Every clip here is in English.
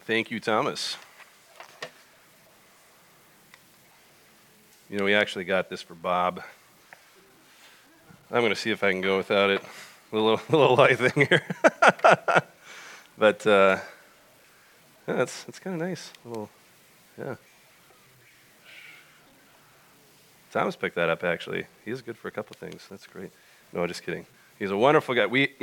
Thank you, Thomas. You know, we actually got this for Bob. I'm going to see if I can go without it. A little light thing here. But yeah, it's kind of nice. Yeah. Thomas picked that up, actually. He's good for a couple things. That's great. No, just kidding. He's a wonderful guy.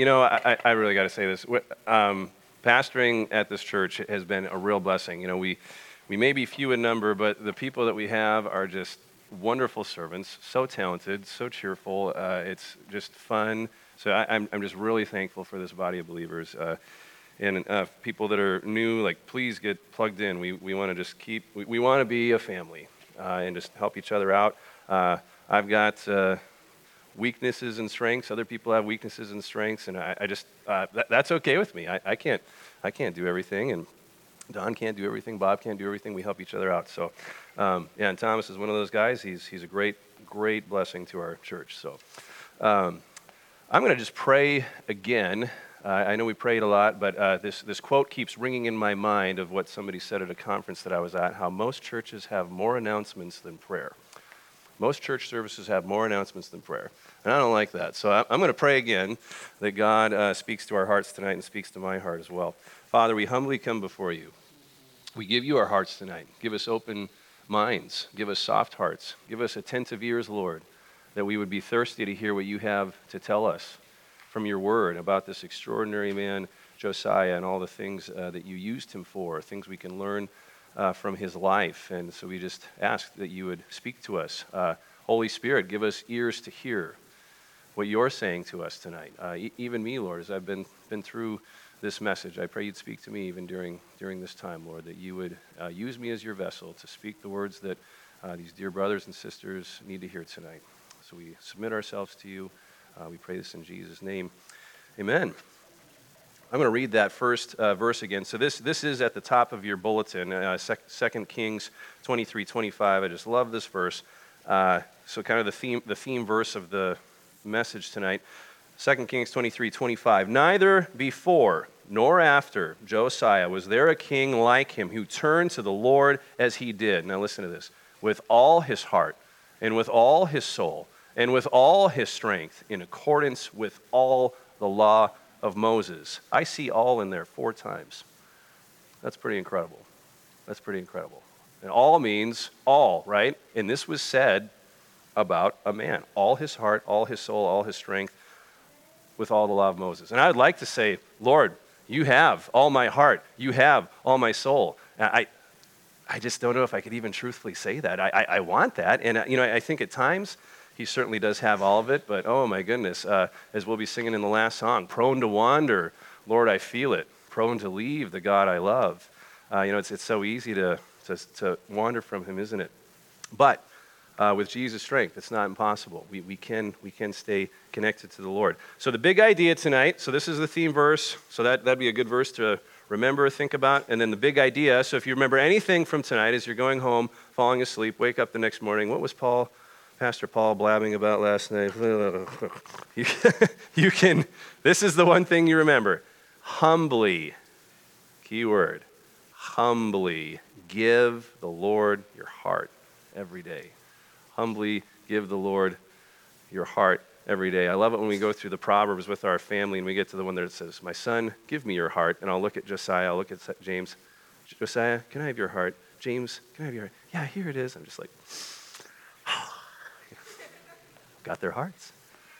I really got to say this. Pastoring at this church has been a real blessing. You know, we may be few in number, but the people that we have are just wonderful servants, so talented, so cheerful. It's just fun. So I'm just really thankful for this body of believers. And people that are new, like, please get plugged in. We want to just we want to be a family and just help each other out. I've got weaknesses and strengths. Other people have weaknesses and strengths, and I just that's okay with me. I can't do everything, and Don can't do everything. Bob can't do everything. We help each other out. So yeah, and Thomas is one of those guys. He's a great blessing to our church. So I'm going to just pray again. I know we prayed a lot, but this quote keeps ringing in my mind of what somebody said at a conference that I was at, how most churches have more announcements than prayer. Most church services have more announcements than prayer. And I don't like that. So I'm going to pray again that God speaks to our hearts tonight and speaks to my heart as well. Father, we humbly come before you. We give you our hearts tonight. Give us open minds. Give us soft hearts. Give us attentive ears, Lord, that we would be thirsty to hear what you have to tell us from your word about this extraordinary man, Josiah, and all the things that you used him for, things we can learn from his life. And so we just ask that you would speak to us. Holy Spirit, give us ears to hear what you're saying to us tonight. Even me, Lord, as I've been through this message, I pray you'd speak to me even during this time, Lord, that you would use me as your vessel to speak the words that these dear brothers and sisters need to hear tonight. So we submit ourselves to you. We pray this in Jesus' name. Amen. I'm going to read that first verse again. So this is at the top of your bulletin, 2 Kings 23:25. I just love this verse. So kind of the theme verse of the message tonight. 2 Kings 23:25. Neither before nor after Josiah was there a king like him who turned to the Lord as he did. Now listen to this. With all his heart and with all his soul and with all his strength, in accordance with all the law of Moses. I see all in there 4 times. That's pretty incredible. That's pretty incredible. And all means all, right? And this was said about a man. All his heart, all his soul, all his strength, with all the law of Moses. And I would like to say, Lord, you have all my heart. You have all my soul. I just don't know if I could even truthfully say that. I want that. And, I think at times, he certainly does have all of it, but oh my goodness, as we'll be singing in the last song, prone to wander, Lord, I feel it. Prone to leave the God I love. It's so easy to wander from him, isn't it? But with Jesus' strength, it's not impossible. We can stay connected to the Lord. So the big idea tonight, so this is the theme verse, so that'd be a good verse to remember, think about, and then the big idea, so if you remember anything from tonight as you're going home, falling asleep, wake up the next morning, what was Pastor Paul blabbing about last night? You can, this is the one thing you remember. Humbly, key word, humbly give the Lord your heart every day. Humbly give the Lord your heart every day. I love it when we go through the Proverbs with our family and we get to the one that says, my son, give me your heart. And I'll look at Josiah, I'll look at James. Josiah, can I have your heart? James, can I have your heart? Yeah, here it is. I'm just like, got their hearts.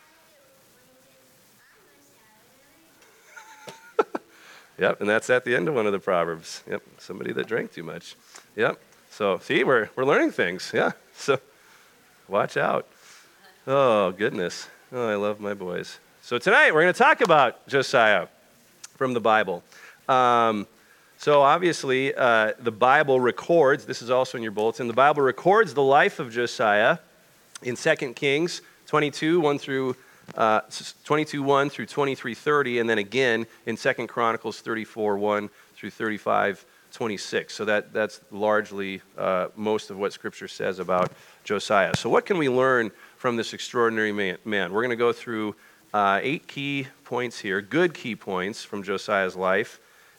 Yep, and that's at the end of one of the Proverbs. Yep, somebody that drank too much. Yep, so see, we're learning things. Yeah, so watch out. Oh, goodness. Oh, I love my boys. So tonight we're going to talk about Josiah from the Bible. So obviously the Bible records, this is also in your bulletin, the Bible records the life of Josiah in 2 Kings 22:1 through 1 through 23:30, and then again in 2 Chronicles 34:1 through 35:26. So that's largely most of what Scripture says about Josiah. So what can we learn from this extraordinary man? We're going to go through 8 key points here, good key points from Josiah's life,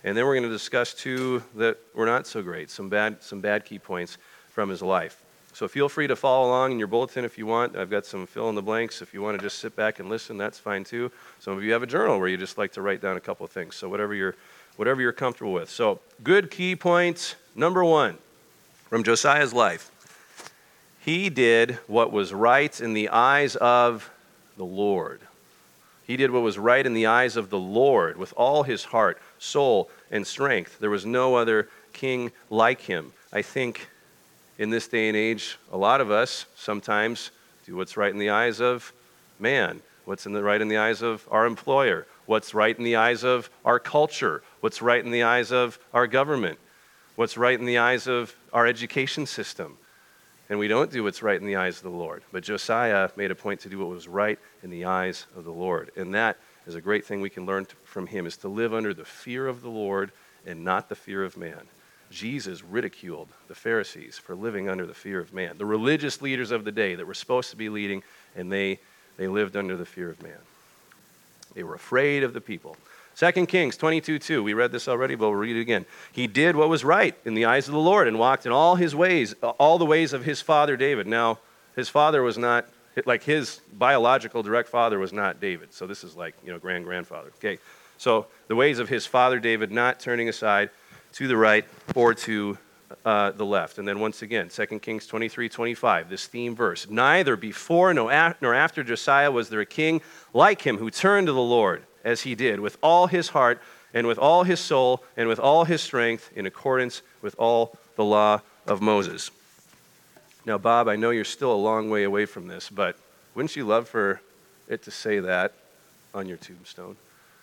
And then we're going to discuss two that were not so great, some bad key points from his life. So feel free to follow along in your bulletin if you want. I've got some fill in the blanks. If you want to just sit back and listen, that's fine too. Some of you have a journal where you just like to write down a couple of things. So whatever you're comfortable with. So good key points. Number one, from Josiah's life. He did what was right in the eyes of the Lord. He did what was right in the eyes of the Lord with all his heart, soul, and strength. There was no other king like him. I think in this day and age, a lot of us sometimes do what's right in the eyes of man, what's right in the eyes of our employer, what's right in the eyes of our culture, what's right in the eyes of our government, what's right in the eyes of our education system. And we don't do what's right in the eyes of the Lord. But Josiah made a point to do what was right in the eyes of the Lord. And that is a great thing we can learn from him, is to live under the fear of the Lord and not the fear of man. Jesus ridiculed the Pharisees for living under the fear of man, the religious leaders of the day that were supposed to be leading, and they lived under the fear of man. They were afraid of the people. 2 Kings 22:2, we read this already, but we'll read it again. He did what was right in the eyes of the Lord and walked in all his ways, all the ways of his father David. Now, his father was not, like his biological direct father was not David. So this is like, grandfather. Okay, so the ways of his father David, not turning aside to the right or to the left. And then once again, 2 Kings 23:25, this theme verse. Neither before nor after Josiah was there a king like him who turned to the Lord as he did, with all his heart and with all his soul and with all his strength, in accordance with all the law of Moses. Now, Bob, I know you're still a long way away from this, but wouldn't you love for it to say that on your tombstone?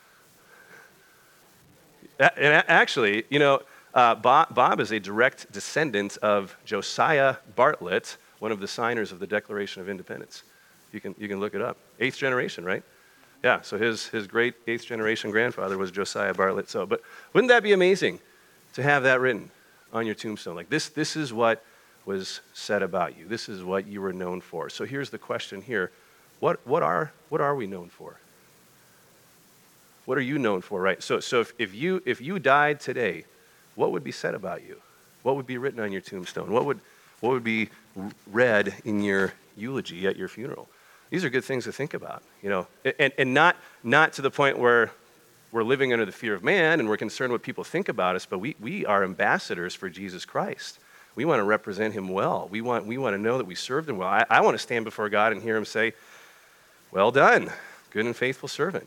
And actually, Bob is a direct descendant of Josiah Bartlett, one of the signers of the Declaration of Independence. You can look it up. 8th generation, right? Yeah, so his great 8th generation grandfather was Josiah Bartlett. So, but wouldn't that be amazing to have that written on your tombstone? Like this is what was said about you. This is what you were known for. So here's the question here. What are we known for? What are you known for, right? So if you died today, what would be said about you? What would be written on your tombstone? What would be read in your eulogy at your funeral? These are good things to think about, and not to the point where we're living under the fear of man and we're concerned what people think about us, but we are ambassadors for Jesus Christ. We want to represent him well. We want to know that we served him well. I want to stand before God and hear him say, "Well done, good and faithful servant."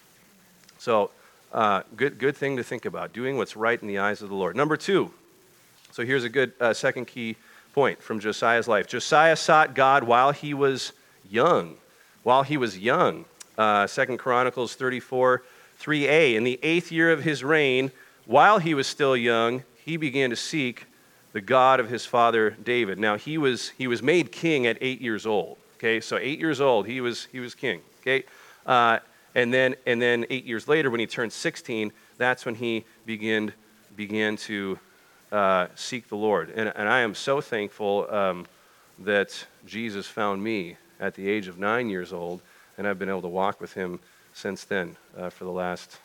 So, good thing to think about, doing what's right in the eyes of the Lord. Number two, so here's a good second key point from Josiah's life. Josiah sought God while he was young. While he was young. 2 Chronicles 34:3a. In the 8th year of his reign, while he was still young, he began to seek the God of his father David. Now, he was made king at 8 years old. Okay, so 8 years old, he was king. Okay, and then 8 years later, when he turned 16, that's when he began to seek the Lord. And I am so thankful that Jesus found me at the age of 9 years old, and I've been able to walk with him since then for the last,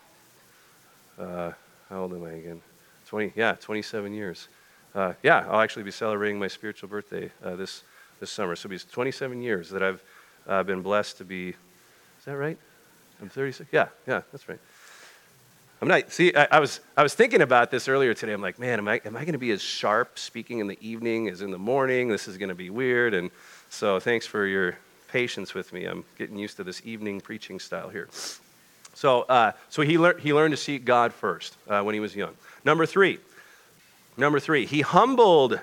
how old am I again? 27 years. I'll actually be celebrating my spiritual birthday this summer. So it'll be 27 years that I've been blessed to be, is that right? I'm 36? Yeah, that's right. I'm not, see, I was thinking about this earlier today. I'm like, man, am I going to be as sharp speaking in the evening as in the morning? This is going to be weird. And so thanks for your patience with me. I'm getting used to this evening preaching style here. So he learned to seek God first when he was young. Number three, he humbled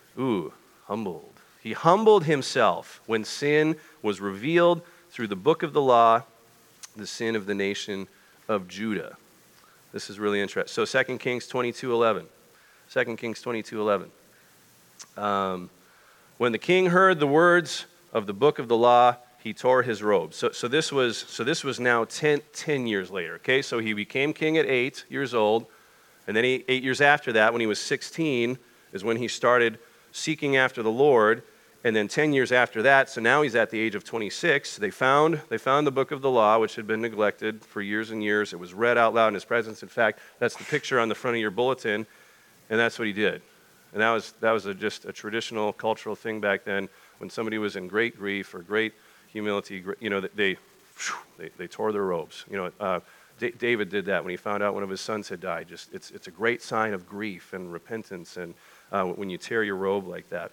himself when sin was revealed through the book of the law, the sin of the nation of Judah. This is really interesting. So 2 Kings 22:11. 2 Kings 22:11. When the king heard the words of the book of the law, he tore his robe. So this was now 10 years later. Okay, so he became king at 8 years old, and then 8 years after that, when he was 16, is when he started seeking after the Lord. And then 10 years after that, so now he's at the age of 26, they found the book of the law, which had been neglected for years and years. It was read out loud in his presence. In fact, that's the picture on the front of your bulletin, and that's what he did. And that was just a traditional cultural thing back then. When somebody was in great grief or great humility, they tore their robes. David did that when he found out one of his sons had died. It's a great sign of grief and repentance, and when you tear your robe like that.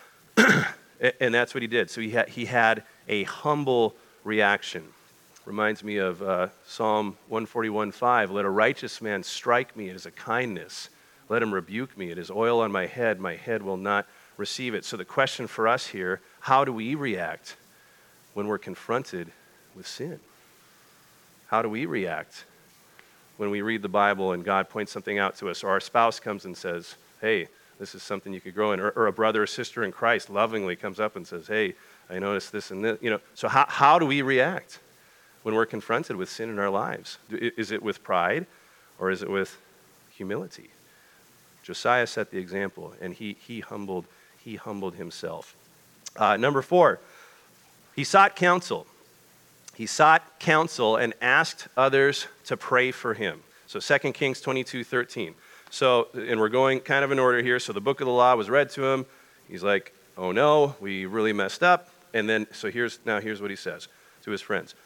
And that's what he did. So he had a humble reaction. Reminds me of Psalm 141:5. Let a righteous man strike me as a kindness. Let him rebuke me. It is oil on my head will not receive it. So the question for us here, how do we react when we're confronted with sin? How do we react when we read the Bible and God points something out to us, or our spouse comes and says, hey, this is something you could grow in, or a brother or sister in Christ lovingly comes up and says, hey, I noticed this and this. So how do we react when we're confronted with sin in our lives? Is it with pride, or is it with humility? Josiah set the example, and he humbled himself. Number 4, he sought counsel. He sought counsel and asked others to pray for him. So 2 Kings 22:13. So, and we're going kind of in order here. So the book of the law was read to him. He's like, oh no, we really messed up. And then, so here's what he says to his friends.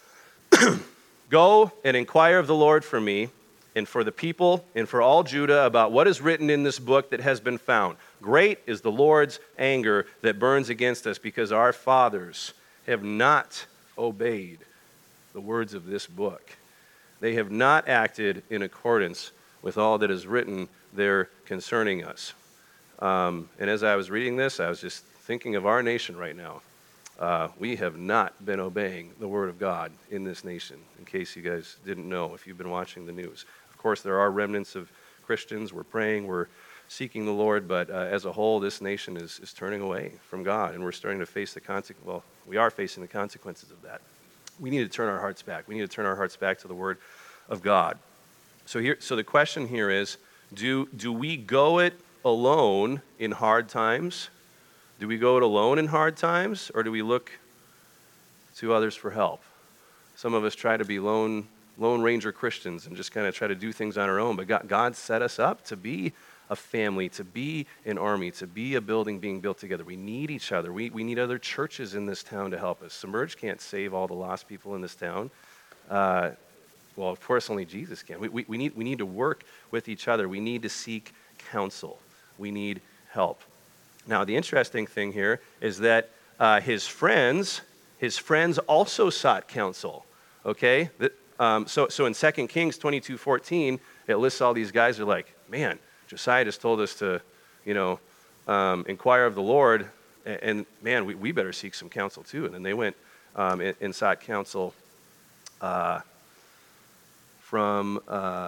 Go and inquire of the Lord for me and for the people and for all Judah about what is written in this book that has been found. Great is the Lord's anger that burns against us because our fathers have not obeyed the words of this book. They have not acted in accordance with all that is written there concerning us. And as I was reading this, I was just thinking of our nation right now. We have not been obeying the word of God in this nation, in case you guys didn't know if you've been watching the news. Of course, there are remnants of Christians. We're praying, we're seeking the Lord, but as a whole, this nation is turning away from God, and we're starting to face we are facing the consequences of that. We need to turn our hearts back. We need to turn our hearts back to the word of God. So the question here is, do we go it alone in hard times? Do we go it alone in hard times, or do we look to others for help? Some of us try to be lone ranger Christians and just kind of try to do things on our own, but God set us up to be a family, to be an army, to be a building being built together. We need each other. We need other churches in this town to help us. Submerge can't save all the lost people in this town. Well, of course, only Jesus can. We need to work with each other. We need to seek counsel. We need help. Now, the interesting thing here is that his friends also sought counsel. Okay? So in 2 Kings 22:14, it lists all these guys who are like, man, Josiah just told us to, inquire of the Lord, and man, we better seek some counsel too. And then they went and sought counsel from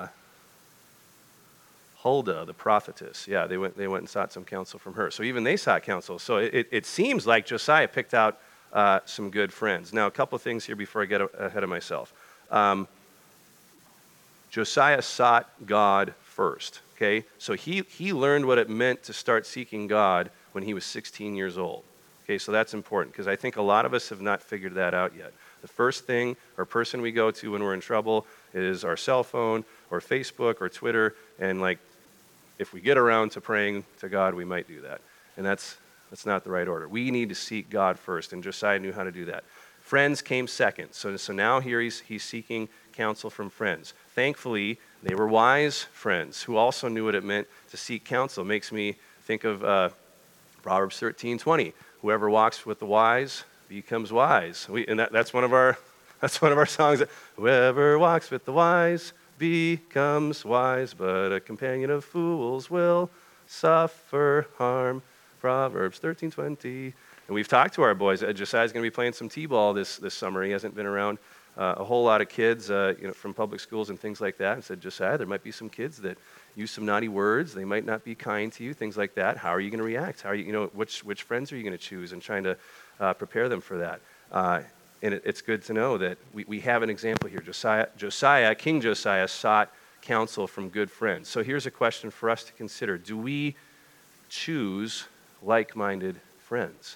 Huldah, the prophetess. Yeah, they went and sought some counsel from her. So even they sought counsel. So it seems like Josiah picked out some good friends. Now, a couple of things here before I get ahead of myself. Josiah sought God first. Okay, so he learned what it meant to start seeking God when he was 16 years old. Okay, so that's important because I think a lot of us have not figured that out yet. The first thing or person we go to when we're in trouble is our cell phone or Facebook or Twitter, and like if we get around to praying to God, we might do that. And that's not the right order. We need to seek God first, and Josiah knew how to do that. Friends came second. So now here he's seeking counsel from friends. Thankfully, they were wise friends who also knew what it meant to seek counsel. Makes me think of Proverbs 13:20. Whoever walks with the wise becomes wise. That's one of our songs. Whoever walks with the wise becomes wise, but a companion of fools will suffer harm. Proverbs 13:20. And we've talked to our boys. Josiah's going to be playing some t-ball this summer. He hasn't been around a whole lot of kids from public schools and things like that. And said, Josiah, there might be some kids that use some naughty words. They might not be kind to you, things like that. How are you going to react? How are you, which friends are you going to choose? And trying to prepare them for that. And it's good to know that we have an example here. King Josiah sought counsel from good friends. So here's a question for us to consider. Do we choose like-minded friends?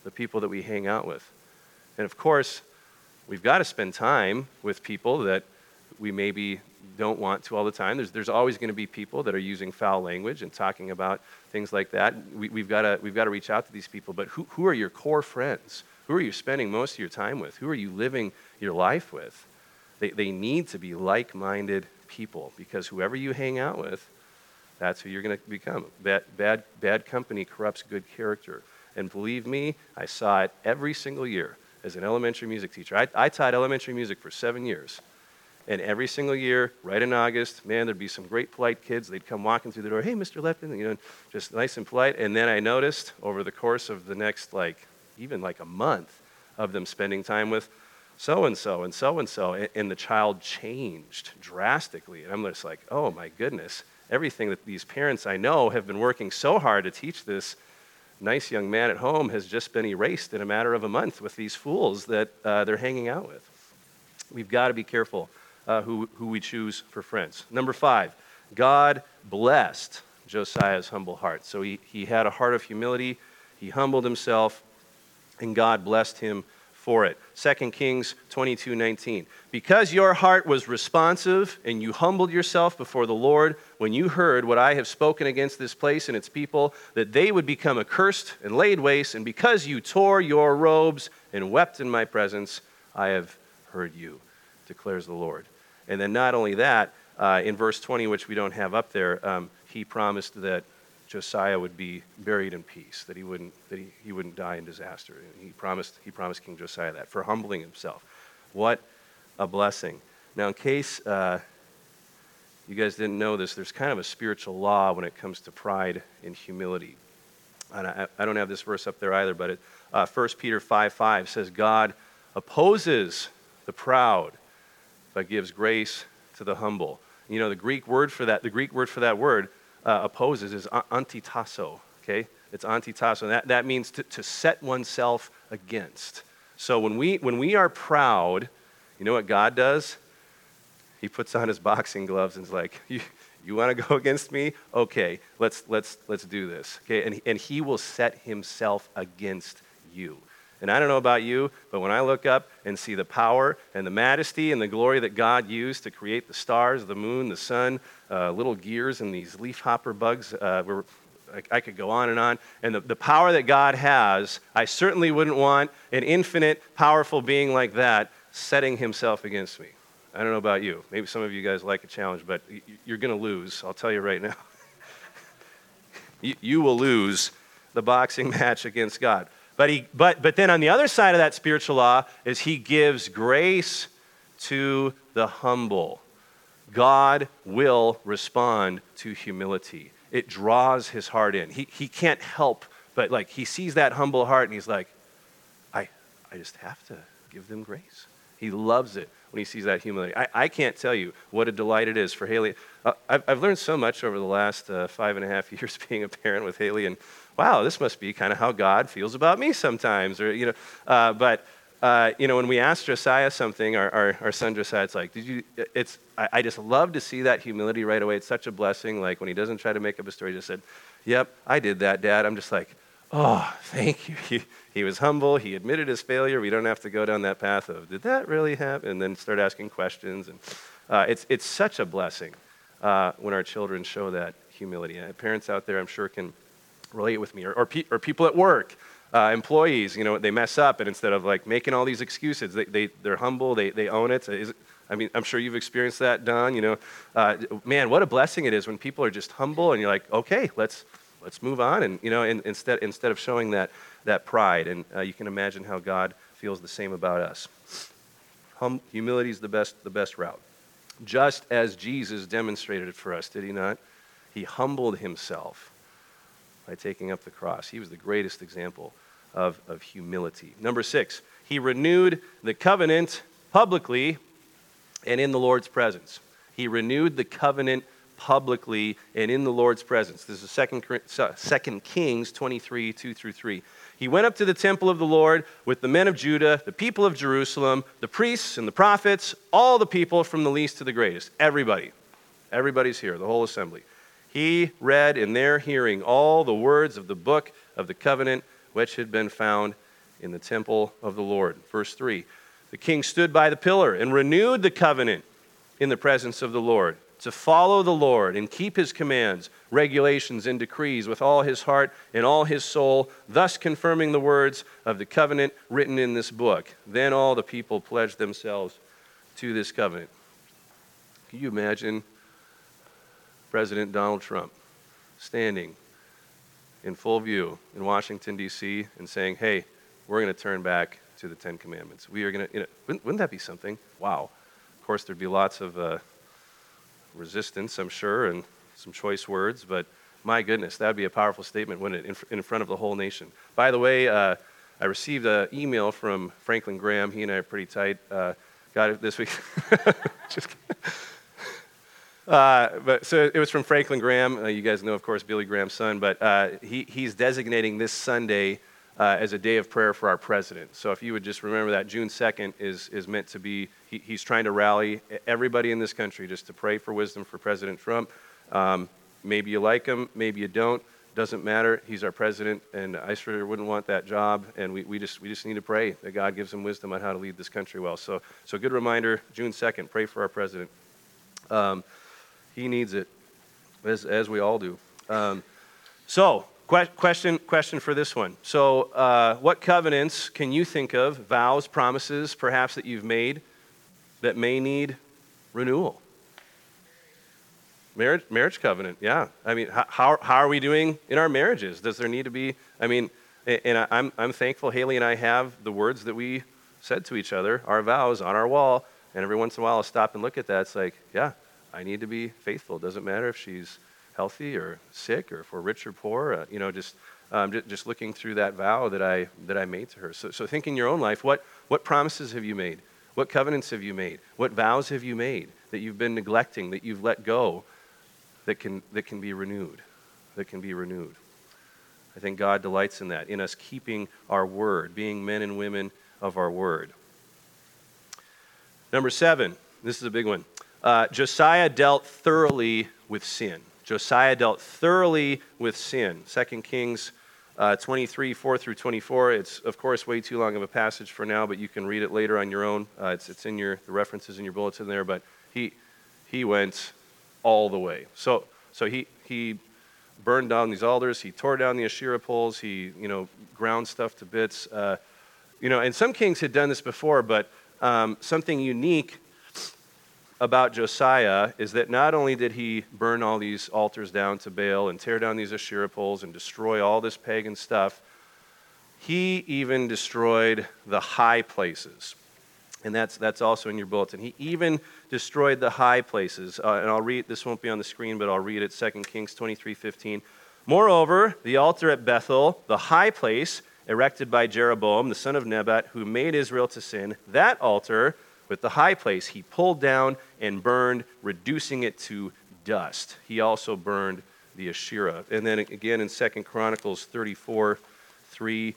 the people that we hang out with. And of course, we've got to spend time with people that we maybe don't want to all the time. There's always going to be people that are using foul language and talking about things like that. We've got to reach out to these people. But who are your core friends? Who are you spending most of your time with? Who are you living your life with? They need to be like-minded people, because whoever you hang out with, that's who you're going to become. Bad company corrupts good character. And believe me, I saw it every single year as an elementary music teacher. I taught elementary music for 7 years. And every single year, right in August, man, there'd be some great polite kids. They'd come walking through the door, hey, Mr. Lepton, just nice and polite. And then I noticed over the course of the next, even a month of them spending time with so-and-so and so-and-so, and the child changed drastically. And I'm just like, oh, my goodness. Everything that these parents I know have been working so hard to teach this nice young man at home has just been erased in a matter of a month with these fools that they're hanging out with. We've got to be careful who we choose for friends. Number 5, God blessed Josiah's humble heart. So he had a heart of humility. He humbled himself, and God blessed him for it. 2 Kings 22:19. Because your heart was responsive and you humbled yourself before the Lord when you heard what I have spoken against this place and its people, that they would become accursed and laid waste, and because you tore your robes and wept in my presence, I have heard you, declares the Lord. And then not only that, in verse 20, which we don't have up there, he promised that Josiah would be buried in peace, that he wouldn't die in disaster. He promised King Josiah that for humbling himself. What a blessing. Now, in case you guys didn't know this, there's kind of a spiritual law when it comes to pride and humility. And I don't have this verse up there either, but 1 Peter 5:5 says, God opposes the proud, but gives grace to the humble. The Greek word for that word opposes is antitasso, okay? It's antitasso. That means to set oneself against. So when we are proud, you know what God does? He puts on his boxing gloves and is like, you want to go against me? Okay, let's do this. Okay, and he will set himself against you. And I don't know about you, but when I look up and see the power and the majesty and the glory that God used to create the stars, the moon, the sun, little gears and these leafhopper bugs, I could go on, and the power that God has, I certainly wouldn't want an infinite, powerful being like that setting himself against me. I don't know about you. Maybe some of you guys like a challenge, but you're going to lose. I'll tell you right now. You will lose the boxing match against God. But then on the other side of that spiritual law is he gives grace to the humble. God will respond to humility. It draws his heart in. He can't help but he sees that humble heart and he's like, I just have to give them grace. He loves it when he sees that humility. I can't tell you what a delight it is for Haley. I've learned so much over the last 5.5 years being a parent with Haley, and wow, this must be kind of how God feels about me sometimes. But when we ask Josiah something, our son Josiah, it's like, I just love to see that humility right away. It's such a blessing. Like when he doesn't try to make up a story, he just said, yep, I did that, Dad. I'm just like, oh, thank you. He was humble. He admitted his failure. We don't have to go down that path of, did that really happen? And then start asking questions. And it's such a blessing when our children show that humility. Parents out there, I'm sure, can relate with me. Or people at work, employees, they mess up. And instead of making all these excuses, they're humble. They own it. I'm sure you've experienced that, Don. Man, what a blessing it is when people are just humble and you're like, okay, let's move on. And instead of showing that pride, and you can imagine how God feels the same about us. Humility is the best route. Just as Jesus demonstrated it for us, did he not? He humbled himself by taking up the cross. He was the greatest example of humility. Number 6, he renewed the covenant publicly and in the Lord's presence. He renewed the covenant publicly and in the Lord's presence. This is 2 Kings 23, 2-3. He went up to the temple of the Lord with the men of Judah, the people of Jerusalem, the priests and the prophets, all the people from the least to the greatest. Everybody's here, the whole assembly. He read in their hearing all the words of the book of the covenant which had been found in the temple of the Lord. Verse 3, the king stood by the pillar and renewed the covenant in the presence of the Lord, to follow the Lord and keep his commands, regulations, and decrees with all his heart and all his soul, thus confirming the words of the covenant written in this book. Then all the people pledged themselves to this covenant. Can you imagine President Donald Trump standing in full view in Washington, D.C. and saying, hey, we're going to turn back to the Ten Commandments. We are going to, wouldn't that be something? Wow. Of course, there'd be lots of resistance, I'm sure, and some choice words, but my goodness, that would be a powerful statement, wouldn't it, in front of the whole nation. By the way, I received an email from Franklin Graham. He and I are pretty tight. Got it this week. Just kidding. So it was from Franklin Graham. You guys know, of course, Billy Graham's son, but he's designating this Sunday as a day of prayer for our president. So if you would just remember that, June 2nd is meant to be, he's trying to rally everybody in this country just to pray for wisdom for President Trump. Maybe you like him, maybe you don't. Doesn't matter. He's our president, and I sure wouldn't want that job. And we just need to pray that God gives him wisdom on how to lead this country well. So good reminder, June 2nd, pray for our president. He needs it, as we all do. Question for this one. So what covenants can you think of, vows, promises, perhaps that you've made that may need renewal? Marriage covenant, yeah. I mean, how are we doing in our marriages? Does there need to be, I mean, and I'm thankful Haley and I have the words that we said to each other, our vows on our wall, and every once in a while I'll stop and look at that. It's like, yeah, I need to be faithful. It doesn't matter if she's healthy or sick or if we're rich or poor, just looking through that vow that I made to her. So think in your own life, what promises have you made? What covenants have you made? What vows have you made that you've been neglecting, that you've let go, that can be renewed, that can be renewed? I think God delights in that, in us keeping our word, being men and women of our word. Number 7, this is a big one. Josiah dealt thoroughly with sin. Josiah dealt thoroughly with sin. 2 Kings 23, 4 through 24. It's, of course, way too long of a passage for now, but you can read it later on your own. It's in the references in your bulletin there, but he went all the way. So he burned down these altars. He tore down the Asherah poles. He, ground stuff to bits. And some kings had done this before, but something unique about Josiah is that not only did he burn all these altars down to Baal and tear down these Asherah poles and destroy all this pagan stuff, he even destroyed the high places. And that's also in your bulletin. He even destroyed the high places. And I'll read, this won't be on the screen, but I'll read it, 2 Kings 23:15. Moreover, the altar at Bethel, the high place, erected by Jeroboam, the son of Nebat, who made Israel to sin, that altar with the high place he pulled down and burned, reducing it to dust. He also burned the Asherah. And then again in 2 Chronicles 34:3,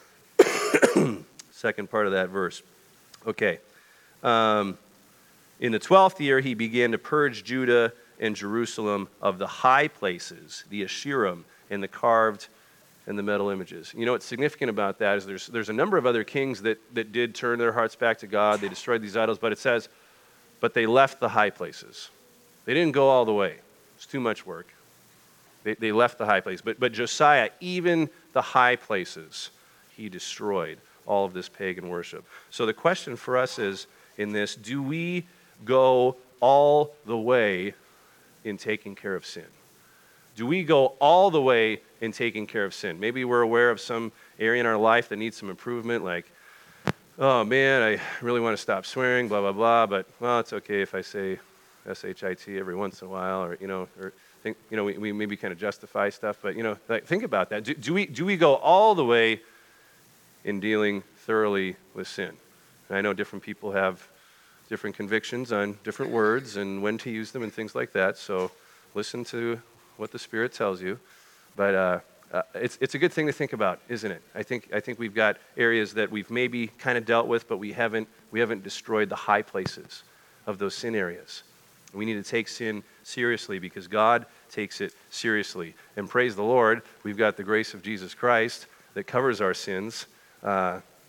second part of that verse. Okay. In the 12th year, he began to purge Judah and Jerusalem of the high places, the Asherim, and the carved and the metal images. You know what's significant about that is there's a number of other kings that did turn their hearts back to God. They destroyed these idols, but it says, but they left the high places. They didn't go all the way. It's too much work. They left the high place. But Josiah, even the high places, he destroyed all of this pagan worship. So the question for us is, in this, do we go all the way in taking care of sin? Do we go all the way in taking care of sin? Maybe we're aware of some area in our life that needs some improvement, like, oh man, I really want to stop swearing, blah, blah, blah, but, well, it's okay if I say S-H-I-T every once in a while, or, think, we maybe kind of justify stuff, but, think about that. Do we go all the way in dealing thoroughly with sin? And I know different people have different convictions on different words and when to use them and things like that, so listen to what the Spirit tells you. But it's a good thing to think about, isn't it? I think we've got areas that we've maybe kind of dealt with, but we haven't destroyed the high places of those sin areas. We need to take sin seriously because God takes it seriously. And praise the Lord, we've got the grace of Jesus Christ that covers our sins.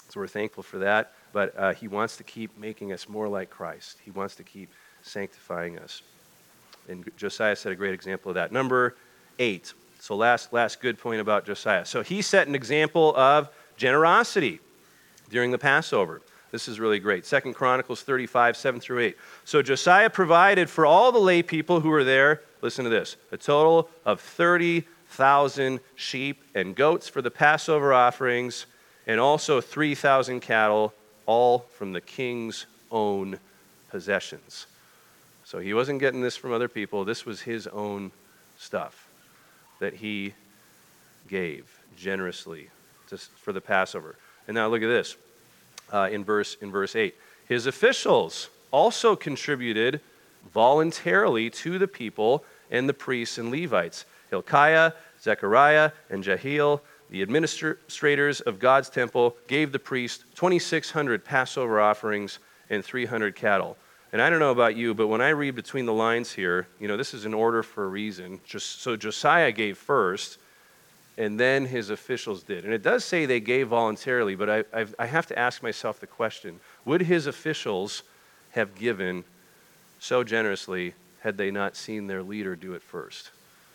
So we're thankful for that. But he wants to keep making us more like Christ. He wants to keep sanctifying us. And Josiah set a great example of that. Number 8. So last good point about Josiah. So he set an example of generosity during the Passover. This is really great. 2 Chronicles 35, 7 through 8. So Josiah provided for all the lay people who were there, listen to this, a total of 30,000 sheep and goats for the Passover offerings, and also 3,000 cattle, all from the king's own possessions. So he wasn't getting this from other people. This was his own stuff that he gave generously for the Passover. And now look at this in verse 8. His officials also contributed voluntarily to the people and the priests and Levites. Hilkiah, Zechariah, and Jehiel, the administrators of God's temple, gave the priest 2,600 Passover offerings and 300 cattle. And I don't know about you, but when I read between the lines here, this is in order for a reason. So Josiah gave first, and then his officials did. And it does say they gave voluntarily, but I have to ask myself the question, would his officials have given so generously had they not seen their leader do it first?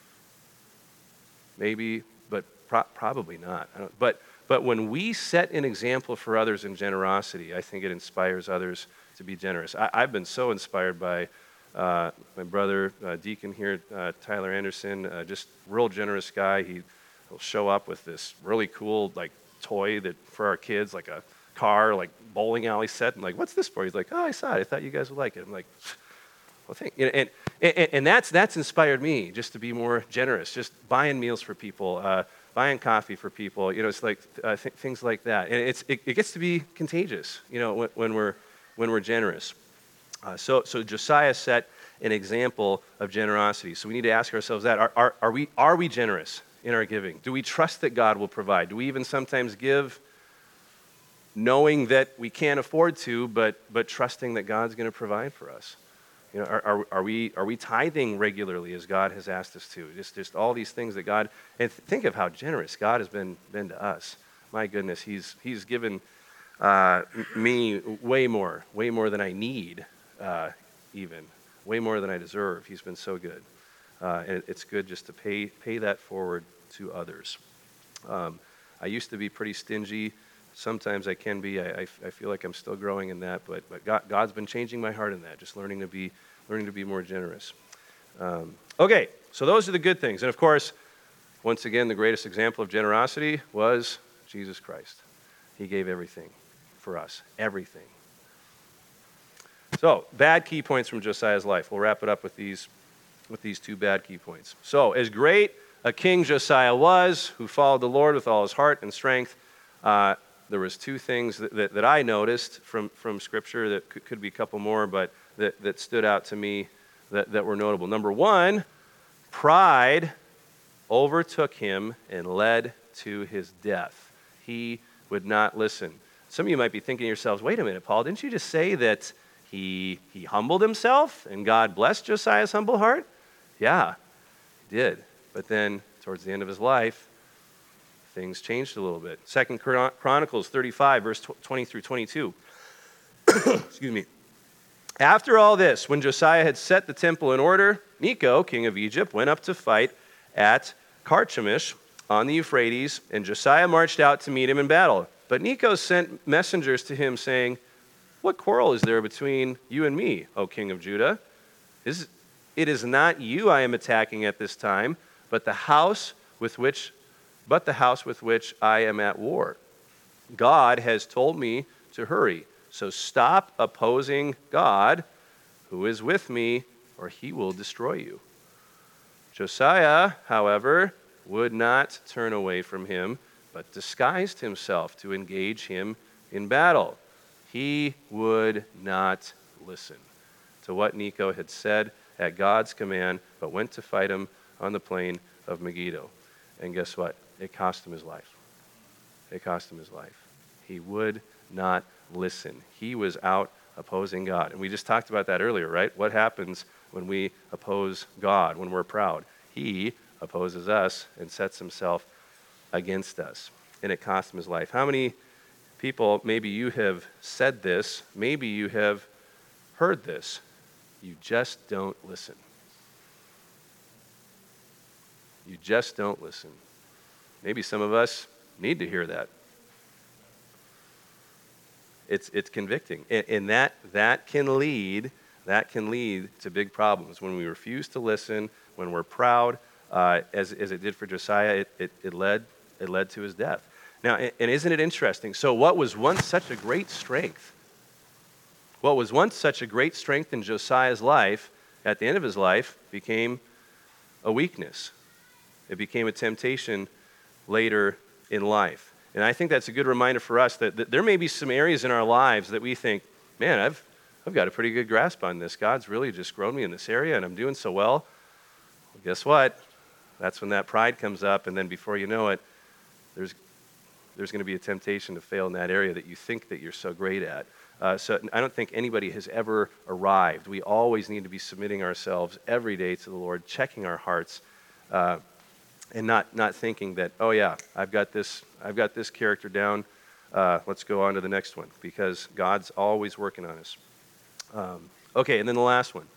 Maybe, but probably not. But when we set an example for others in generosity, I think it inspires others to be generous. I've been so inspired by my brother, Deacon here, Tyler Anderson, just real generous guy. He'll show up with this really cool toy that for our kids, like a car, bowling alley set. And what's this for? He's like, oh, I saw it. I thought you guys would like it. I'm like, well, thank you. And that's inspired me just to be more generous, just buying meals for people, buying coffee for people. It's like things like that. And it gets to be contagious, when we're generous. So Josiah set an example of generosity. So we need to ask ourselves that. Are we generous in our giving? Do we trust that God will provide? Do we even sometimes give knowing that we can't afford to, but trusting that God's going to provide for us? Are we tithing regularly as God has asked us to? Just all these things that God, and think of how generous God has been to us. My goodness, He's given me way more than I need, even way more than I deserve. He's been so good, and it's good just to pay that forward to others. I used to be pretty stingy. Sometimes I can be. I feel like I'm still growing in that, but God's been changing my heart in that. Just learning to be more generous. Okay, so those are the good things, and of course, once again, the greatest example of generosity was Jesus Christ. He gave everything for us, everything. So, bad key points from Josiah's life. We'll wrap it up with these two bad key points. So, as great a king Josiah was, who followed the Lord with all his heart and strength, there was two things that I noticed from Scripture, that could be a couple more, but that stood out to me that were notable. Number one, pride overtook him and led to his death. He would not listen. Some of you might be thinking to yourselves, wait a minute, Paul, didn't you just say that he humbled himself and God blessed Josiah's humble heart? Yeah, he did. But then, towards the end of his life, things changed a little bit. 2 Chronicles 35, verse 20 through 22. Excuse me. After all this, when Josiah had set the temple in order, Necho, king of Egypt, went up to fight at Carchemish on the Euphrates, and Josiah marched out to meet him in battle. But Necho sent messengers to him, saying, what quarrel is there between you and me, O king of Judah? It is not you I am attacking at this time, but the house with which I am at war. God has told me to hurry, so stop opposing God, who is with me, or he will destroy you. Josiah, however, would not turn away from him, but disguised himself to engage him in battle. He would not listen to what Necho had said at God's command, but went to fight him on the plain of Megiddo. And guess what? It cost him his life. It cost him his life. He would not listen. He was out opposing God. And we just talked about that earlier, right? What happens when we oppose God, when we're proud? He opposes us and sets himself against us. And it cost him his life. How many People, maybe you have said this, maybe you have heard this. You just don't listen. You just don't listen. Maybe some of us need to hear that. It's convicting, and that can lead to big problems when we refuse to listen, when we're proud, as it did for Josiah. It led to his death. Now, and isn't it interesting? So, what was once such a great strength? What was once such a great strength in Josiah's life, at the end of his life, became a weakness. It became a temptation later in life. And I think that's a good reminder for us that there may be some areas in our lives that we think, man, I've got a pretty good grasp on this. God's really just grown me in this area, and I'm doing so well. Well, guess what? That's when that pride comes up, and then before you know it, there's going to be a temptation to fail in that area that you think that you're so great at. So I don't think anybody has ever arrived. We always need to be submitting ourselves every day to the Lord, checking our hearts, and not thinking that, oh yeah, I've got this character down. Let's go on to the next one, because God's always working on us. Okay, and then the last one.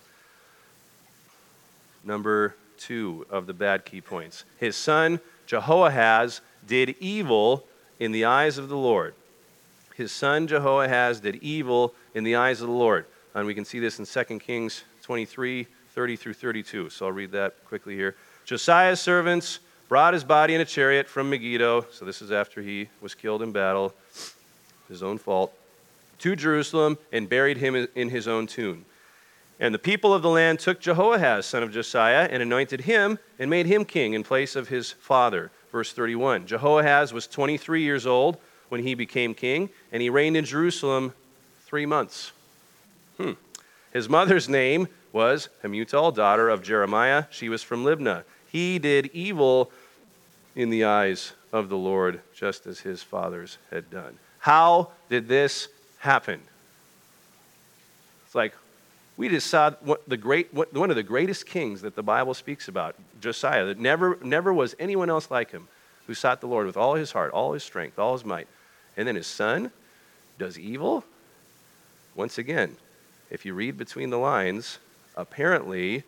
Number 2 of the bad key points. His son Jehoahaz did evil in the eyes of the Lord. His son Jehoahaz did evil in the eyes of the Lord. And we can see this in 2 Kings 23, 30 through 32. So I'll read that quickly here. Josiah's servants brought his body in a chariot from Megiddo, so this is after he was killed in battle, his own fault, to Jerusalem, and buried him in his own tomb. And the people of the land took Jehoahaz, son of Josiah, and anointed him and made him king in place of his father. Verse 31, Jehoahaz was 23 years old when he became king, and he reigned in Jerusalem 3 months. His mother's name was Hamutal, daughter of Jeremiah. She was from Libnah. He did evil in the eyes of the Lord, just as his fathers had done. How did this happen? It's like we just saw one of the greatest kings that the Bible speaks about, Josiah. That never was anyone else like him, who sought the Lord with all his heart, all his strength, all his might. And then his son does evil. Once again, if you read between the lines, apparently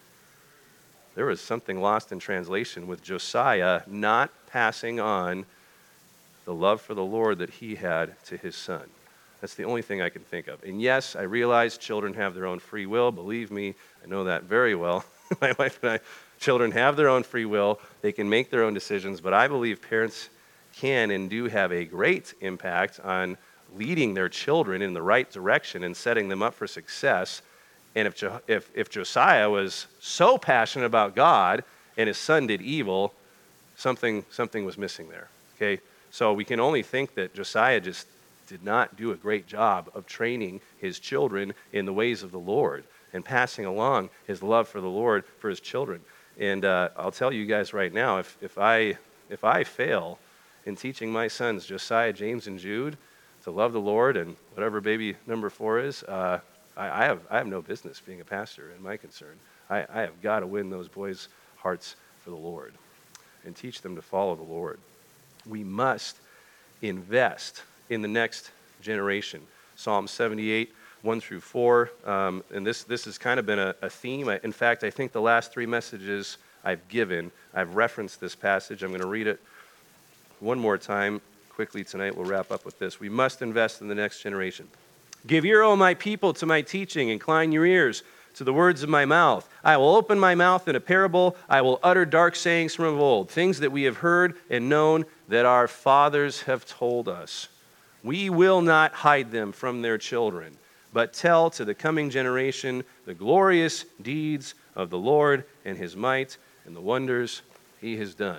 there was something lost in translation with Josiah not passing on the love for the Lord that he had to his son. That's the only thing I can think of. And yes, I realize children have their own free will. Believe me, I know that very well. My wife and I, children have their own free will. They can make their own decisions. But I believe parents can and do have a great impact on leading their children in the right direction and setting them up for success. And if Josiah was so passionate about God and his son did evil, something was missing there. Okay, so we can only think that Josiah just did not do a great job of training his children in the ways of the Lord and passing along his love for the Lord for his children. And I'll tell you guys right now, if I fail in teaching my sons Josiah, James, and Jude to love the Lord and whatever baby number 4 is, I have no business being a pastor in my concern. I have got to win those boys' hearts for the Lord and teach them to follow the Lord. We must invest in the next generation. Psalm 78, 1 through 4. And this has kind of been a theme. In fact, I think the last 3 messages I've given, I've referenced this passage. I'm going to read it one more time quickly tonight. We'll wrap up with this. We must invest in the next generation. Give ear, O my people, to my teaching. Incline your ears to the words of my mouth. I will open my mouth in a parable. I will utter dark sayings from of old, things that we have heard and known that our fathers have told us. We will not hide them from their children, but tell to the coming generation the glorious deeds of the Lord and his might and the wonders he has done.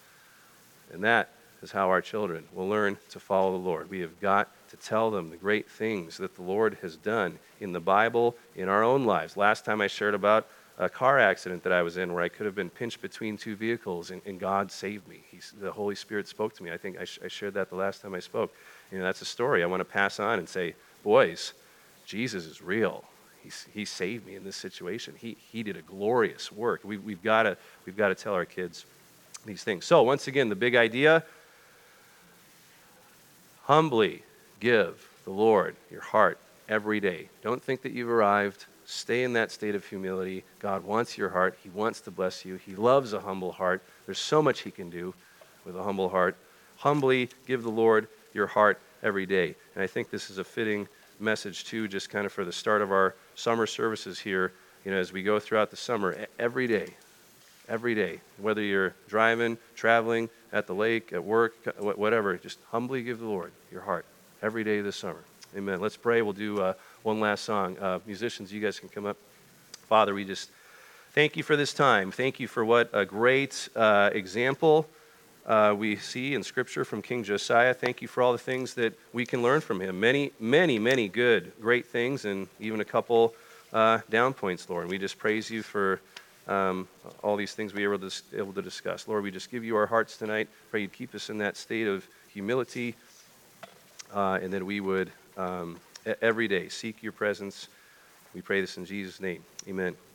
And that is how our children will learn to follow the Lord. We have got to tell them the great things that the Lord has done in the Bible, in our own lives. Last time I shared about a car accident that I was in where I could have been pinched between 2 vehicles, and God saved me. The Holy Spirit spoke to me. I think I shared that the last time I spoke. That's a story I want to pass on and say, boys, Jesus is real. He saved me in this situation. He did a glorious work. We've got to tell our kids these things. So once again, the big idea, Humbly give the Lord your heart every day. Don't think that you've arrived. Stay in that state of humility. God wants your heart. He wants to bless you. He loves a humble heart. There's so much he can do with a humble heart. Humbly give the Lord your heart every day. And I think this is a fitting message too, just kind of for the start of our summer services here, as we go throughout the summer, every day, whether you're driving, traveling, at the lake, at work, whatever, just humbly give the Lord your heart every day this summer. Amen. Let's pray. We'll do one last song. Musicians, you guys can come up. Father, we just thank you for this time. Thank you for what a great example we see in Scripture from King Josiah. Thank you for all the things that we can learn from him. Many, many, many good, great things, and even a couple down points, Lord. And we just praise you for all these things we were able to discuss. Lord, we just give you our hearts tonight. Pray you'd keep us in that state of humility, and that we would every day seek your presence. We pray this in Jesus' name. Amen.